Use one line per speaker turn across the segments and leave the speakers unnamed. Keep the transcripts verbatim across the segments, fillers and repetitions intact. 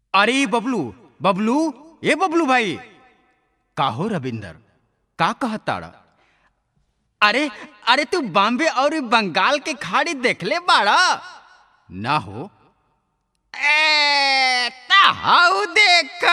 अरे बबलू बबलू ए बबलू भाई का हो रविंदर का कहताड़ा। अरे अरे तू बॉम्बे और बंगाल के खाड़ी देखले बाड़ा ना हो। ए ताऊ देखा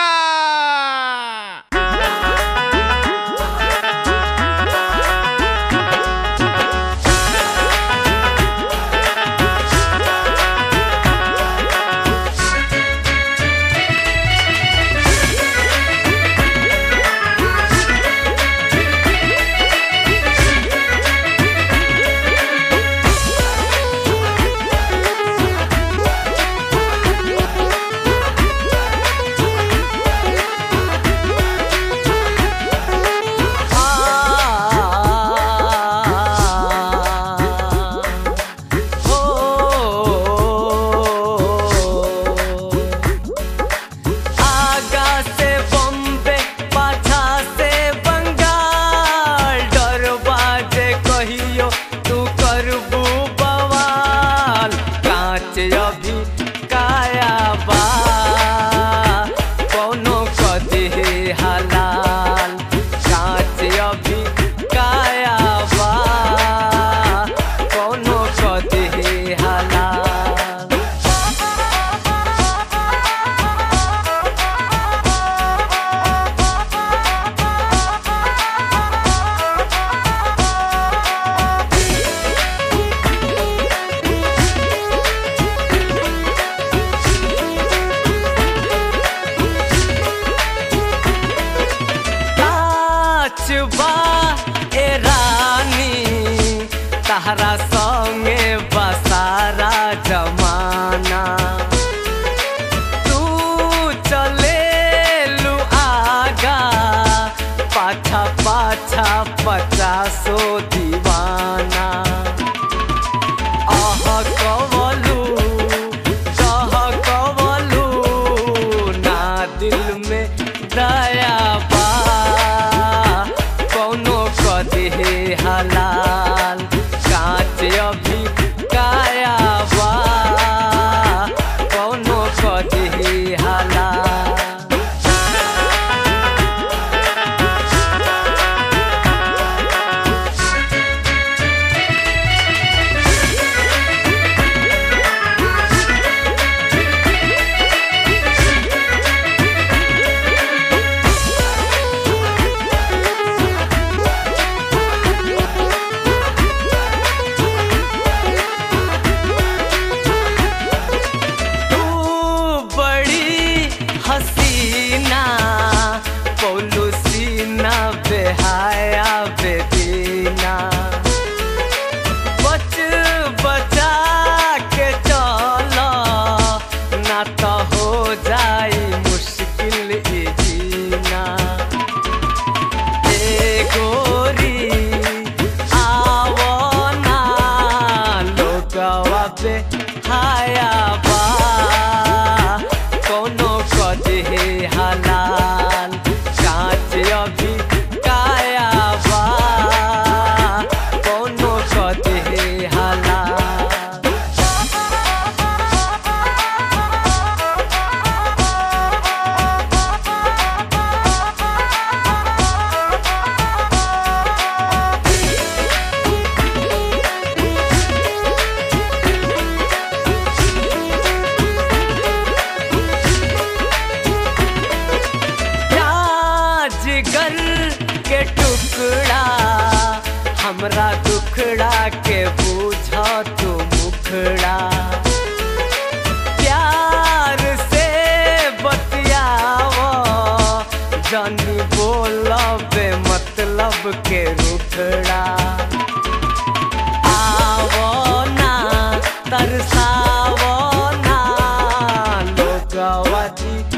तहरा संगे बसारा जमाना तू चले लू आगा पाछा पाछा पचासो दीवाना आह कवलू कह कवलू ना दिल में दया बा कौनो कदे हलाल अभी काया बा कौनो कदे हलाल। बेहाया बेदीना बच बचा के चलो ना तो हो जाई मुश्किल ई जीना। ए गोरी आवो ना लोगवा पे हाया बा कोनो कदे हलाल कांच अभी के टुकड़ा हमरा दुखड़ा के पूछा तू मुखड़ा प्यार से बतियावो जानी बोलबे मतलब के रुखड़ा आवो ना तरसावो ना लोगवा जी